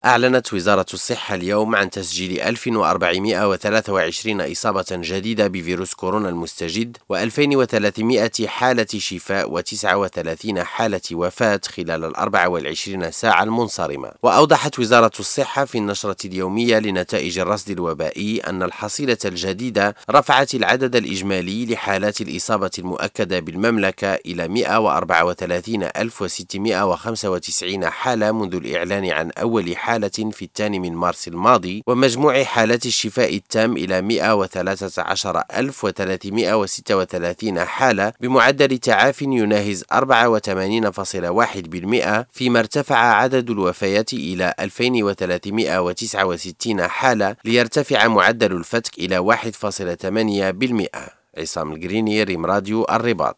أعلنت وزارة الصحة اليوم عن تسجيل 1423 إصابة جديدة بفيروس كورونا المستجد و2300 حالة شفاء و39 حالة وفاة خلال ال 24 ساعة المنصرمة. وأوضحت وزارة الصحة في النشرة اليومية لنتائج الرصد الوبائي أن الحصيلة الجديدة رفعت العدد الإجمالي لحالات الإصابة المؤكدة بالمملكة إلى 134,695 حالة منذ الإعلان عن أول حالة في 2 مارس الماضي، ومجموع حالات الشفاء التام إلى 113,336 حالة بمعدل تعاف يناهز 84.1%، فيما ارتفع عدد الوفيات إلى 2369 حالة ليرتفع معدل الفتك إلى 1.8%. عصام القريني، ريم راديو الرباط.